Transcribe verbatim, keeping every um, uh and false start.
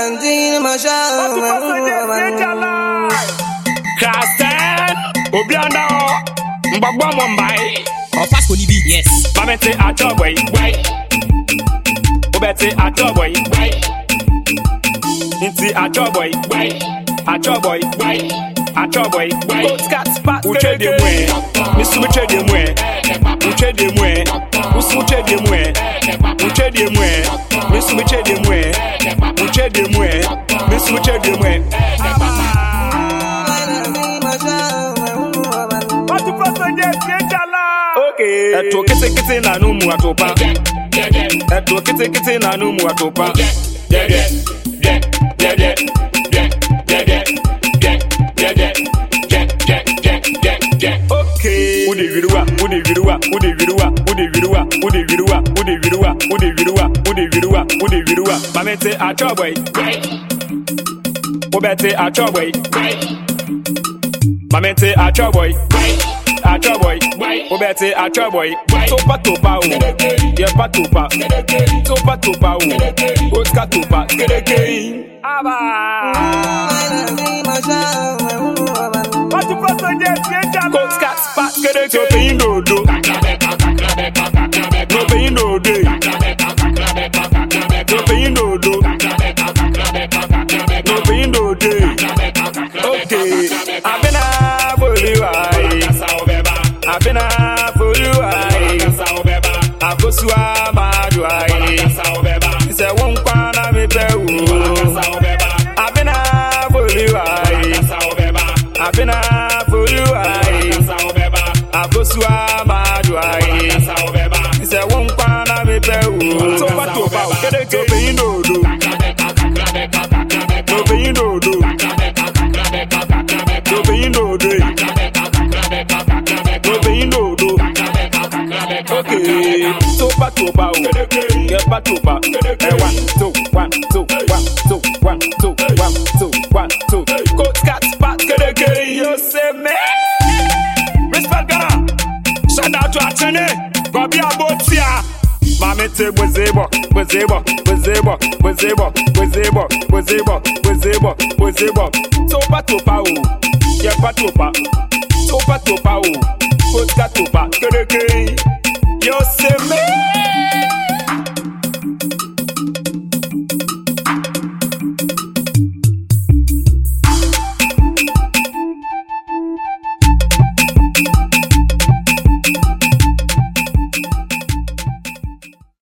Kristen, Obianda, Mbagwa Mumbai. Or fast for Libby, yes. Mamete at your way, way. Obete at your way, way. Inti at your way, way. At your boy, way. At your boy, way. Goat cat spot, Uche de Mwe. Miss Uche de Mwe. Uche de Mwe. Uche de Mwe. Uche de Mwe. Miss Uche de Mwe. Uche de Mwe. Miss Uche de Mwe. Okay. Eto kete kete na numu atopa. Eto kete kete na numu atopa. Yeah yeah yeah yeah yeah yeah yeah yeah yeah yeah yeah yeah yeah yeah. Okay. Udi viruwa, udi viruwa, udi viruwa, udi viruwa, udi viruwa, udi viruwa, udi viruwa, udi viruwa, udi viruwa. Mamete achoboy. Obete achoboy. Mamete achoboy. Achoboy, Obete achoboy. Topa topa o, yeah pa topa. Topa topa o, Oscar topa. Aba. What you first suggest? Oscar spot. So pay no do. No pay no do. No pay no do. No pay no do. Okay, I've been a bully. I've been a for you, I go to a madway. He said, one pan of me, I've been a for you, I've been a for you, I go to a madway. He said, one pan of me, so what to about? Get a game, no, do. No, be no, do. No, be no, do. Okay, topa topa, get back topa. One, two, one, two, one, two, one, two, one, two, one, two. Coach cat spot, get a game. You say me. Respect Ghana. Shout out to Achene. Bobby Abotia. Mamete Bozebo, Bozebo, Bozebo, Bozebo, Bozebo, Bozebo, Bozebo, Bozebo. Topa topa, get back topa. Topa topa, coach cat topa, get a game. You see me.